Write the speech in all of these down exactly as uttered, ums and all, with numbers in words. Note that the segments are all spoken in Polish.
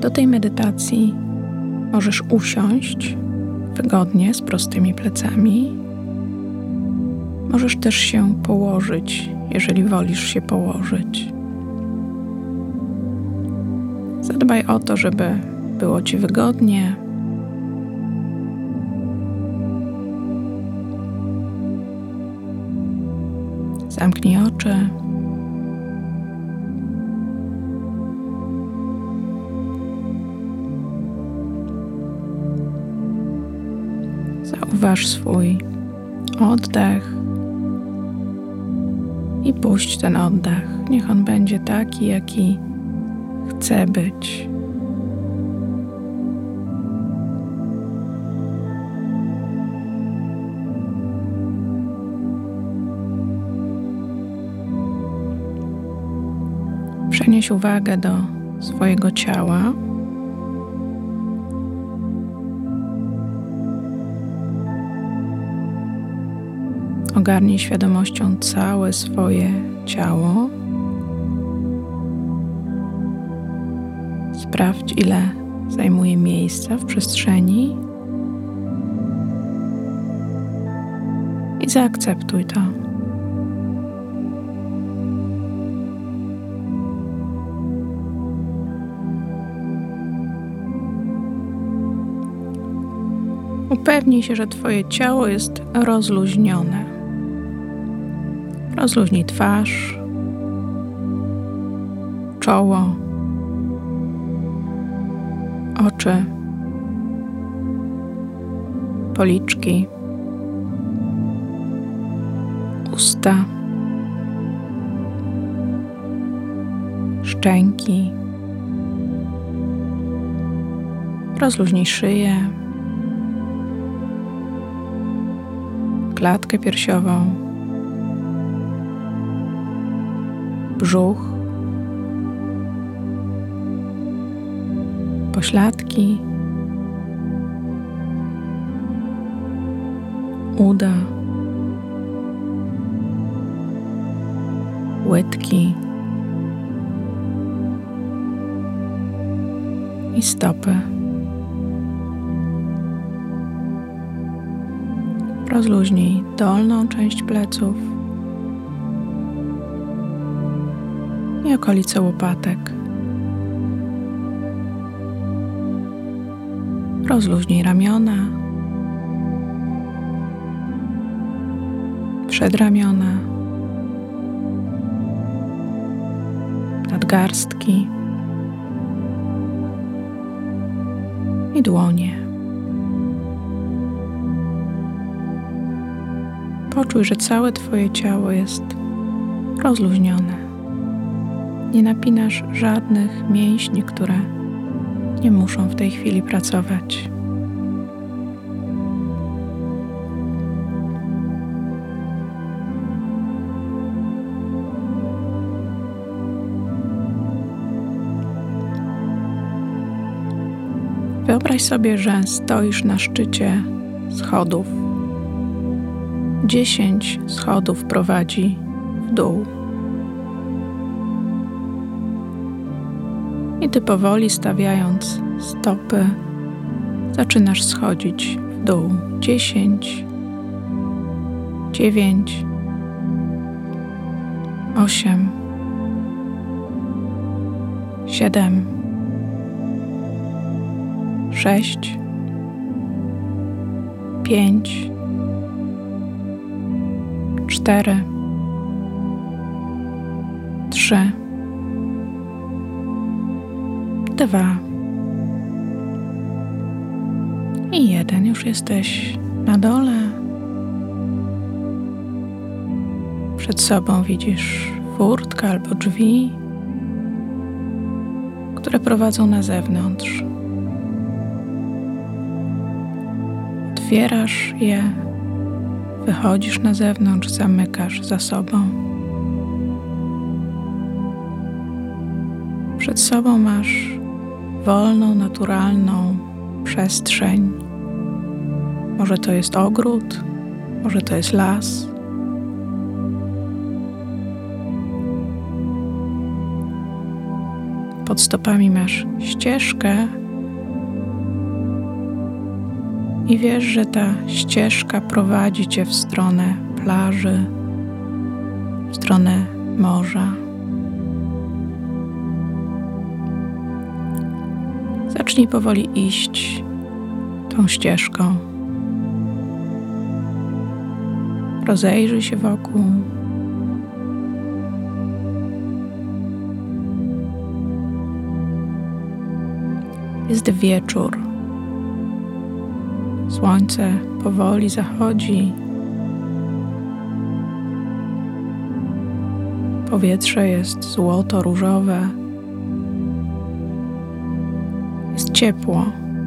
Do tej medytacji możesz usiąść wygodnie z prostymi plecami. Możesz też się położyć, jeżeli wolisz się położyć. Zadbaj o to, żeby było Ci wygodnie. Zamknij oczy. Zauważ swój oddech i puść ten oddech. Niech on będzie taki, jaki chce być. Przenieś uwagę do swojego ciała. Ogarnij świadomością całe swoje ciało. Sprawdź, ile zajmuje miejsca w przestrzeni i zaakceptuj to. Upewnij się, że Twoje ciało jest rozluźnione. Rozluźnij twarz, czoło, oczy, policzki, usta, szczęki. Rozluźnij szyję, klatkę piersiową, brzuch, pośladki, uda, łydki i stopy. Rozluźnij dolną część pleców i okolice łopatek. Rozluźnij ramiona, przedramiona, nadgarstki i dłonie. Poczuj, że całe Twoje ciało jest rozluźnione. Nie napinasz żadnych mięśni, które nie muszą w tej chwili pracować. Wyobraź sobie, że stoisz na szczycie schodów. Dziesięć schodów prowadzi w dół. I Ty powoli stawiając stopy, zaczynasz schodzić w dół. Dziesięć, dziewięć, osiem, siedem, sześć, pięć, cztery, trzy, dwa i jeden. Już jesteś na dole. Przed sobą widzisz furtkę albo drzwi, które prowadzą na zewnątrz. Otwierasz je, wychodzisz na zewnątrz, zamykasz za sobą. Przed sobą masz wolną, naturalną przestrzeń. Może to jest ogród, może to jest las. Pod stopami masz ścieżkę i wiesz, że ta ścieżka prowadzi cię w stronę plaży, w stronę morza. Zacznij powoli iść tą ścieżką. Rozejrzyj się wokół. Jest wieczór. Słońce powoli zachodzi. Powietrze jest złoto-różowe. Jest ciepło.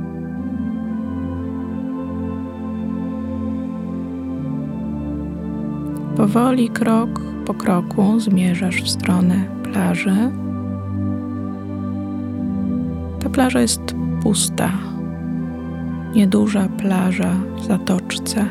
Powoli, krok po kroku zmierzasz w stronę plaży. Ta plaża jest pusta. Nieduża plaża w zatoczce.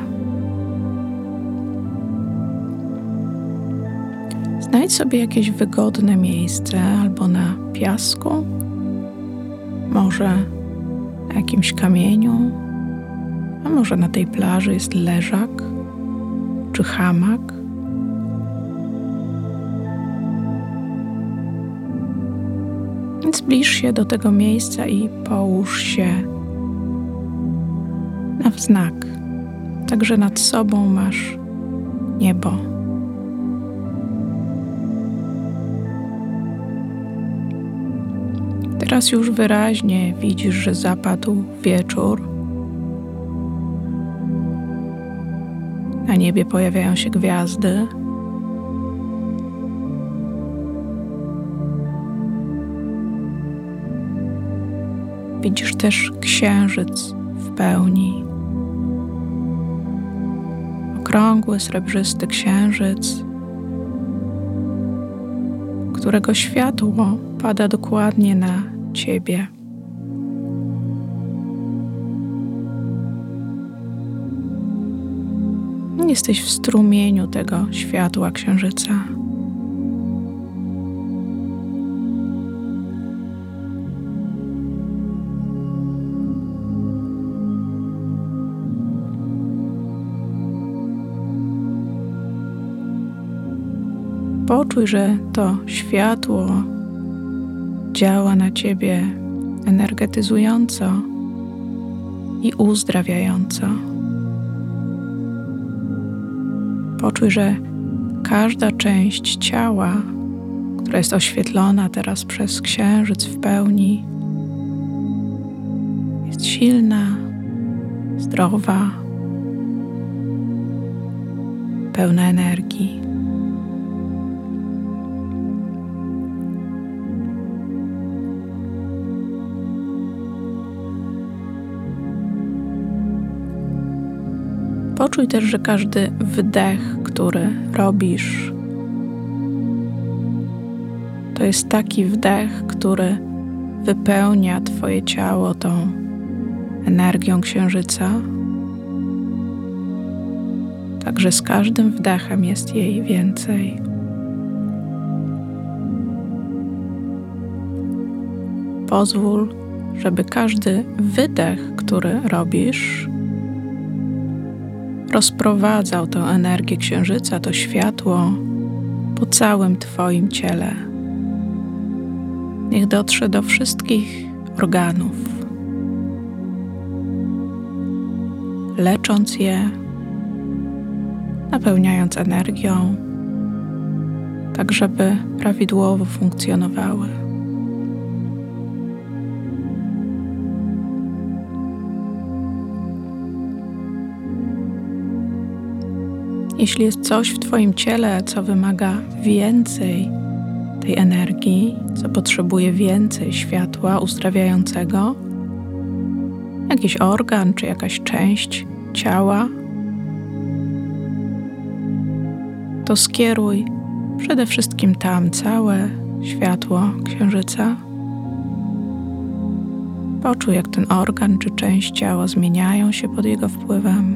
Znajdź sobie jakieś wygodne miejsce albo na piasku, może na jakimś kamieniu, a może na tej plaży jest leżak czy hamak. Więc zbliż się do tego miejsca i połóż się na wznak. Także nad sobą masz niebo. Teraz już wyraźnie widzisz, że zapadł wieczór. Na niebie pojawiają się gwiazdy. Widzisz też księżyc w pełni. Okrągły, srebrzysty księżyc, którego światło pada dokładnie na ciebie. Jesteś w strumieniu tego światła księżyca. Poczuj, że to światło działa na ciebie energetyzująco i uzdrawiająco. Poczuj, że każda część ciała, która jest oświetlona teraz przez księżyc w pełni, jest silna, zdrowa, pełna energii. Poczuj też, że każdy wdech, który robisz, to jest taki wdech, który wypełnia twoje ciało tą energią księżyca. Także z każdym wdechem jest jej więcej. Pozwól, żeby każdy wydech, który robisz, rozprowadzał tę energię księżyca, to światło po całym twoim ciele. Niech dotrze do wszystkich organów, lecząc je, napełniając energią, tak żeby prawidłowo funkcjonowały. Jeśli jest coś w twoim ciele, co wymaga więcej tej energii, co potrzebuje więcej światła uzdrawiającego, jakiś organ czy jakaś część ciała, to skieruj przede wszystkim tam całe światło księżyca. Poczuj, jak ten organ czy część ciała zmieniają się pod jego wpływem.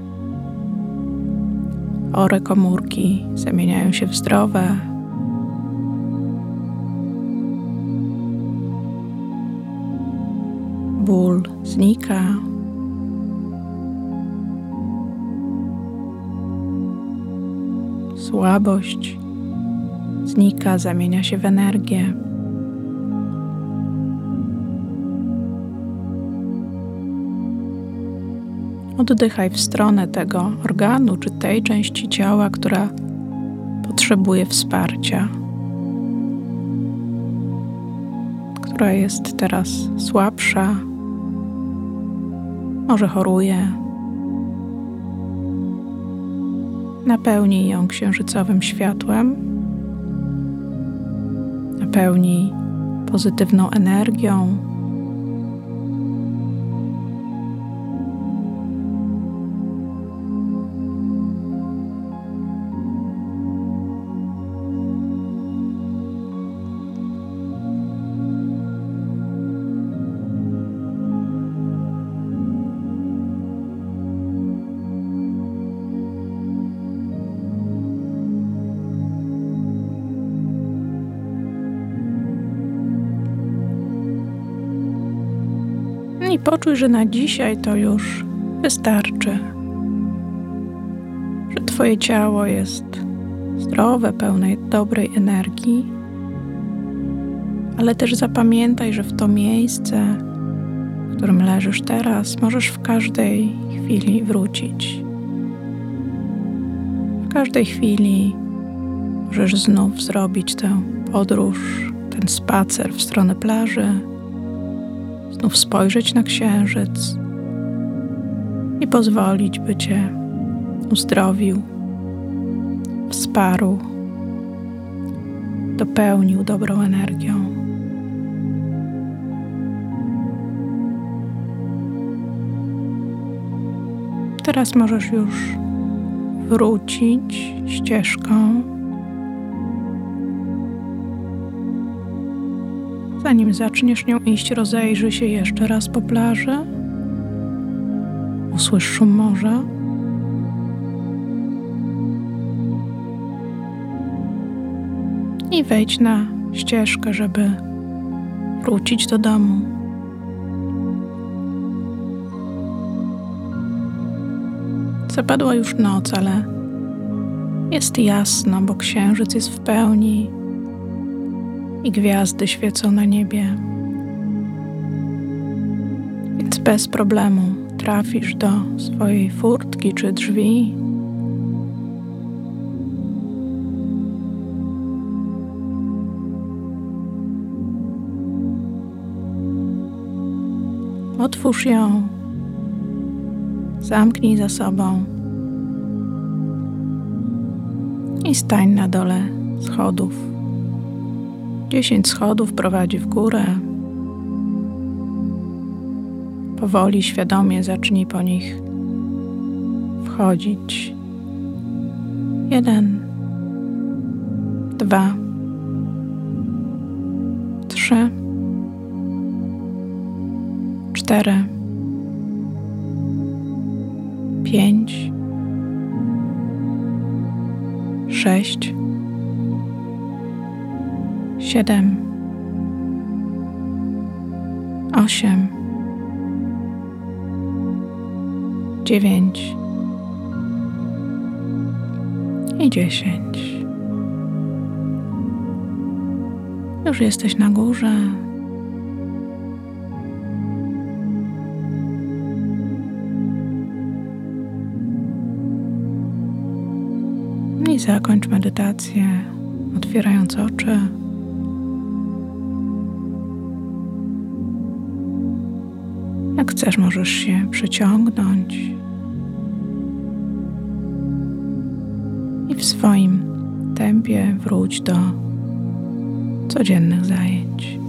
Chore komórki zamieniają się w zdrowe, ból znika. Słabość znika, zamienia się w energię. Oddychaj w stronę tego organu czy tej części ciała, która potrzebuje wsparcia, która jest teraz słabsza, może choruje. Napełnij ją księżycowym światłem, napełnij pozytywną energią. I poczuj, że na dzisiaj to już wystarczy, że Twoje ciało jest zdrowe, pełne dobrej energii, ale też zapamiętaj, że w to miejsce, w którym leżysz teraz, możesz w każdej chwili wrócić. W każdej chwili możesz znów zrobić tę podróż, ten spacer w stronę plaży, znów spojrzeć na księżyc i pozwolić, by Cię uzdrowił, wsparł, dopełnił dobrą energią. Teraz możesz już wrócić ścieżką. Zanim zaczniesz nią iść, rozejrzyj się jeszcze raz po plaży. Usłysz szum morza. I wejdź na ścieżkę, żeby wrócić do domu. Zapadła już noc, ale jest jasno, bo księżyc jest w pełni i gwiazdy świecą na niebie. Więc bez problemu trafisz do swojej furtki czy drzwi. Otwórz ją, zamknij za sobą i stań na dole schodów. Dziesięć schodów prowadzi w górę. Powoli, świadomie zacznij po nich wchodzić. Jeden, dwa, trzy, cztery, pięć, sześć, siedem, osiem, dziewięć i dziesięć. Już jesteś na górze. I zakończ medytację, otwierając oczy. Jak chcesz, możesz się przeciągnąć i w swoim tempie wróć do codziennych zajęć.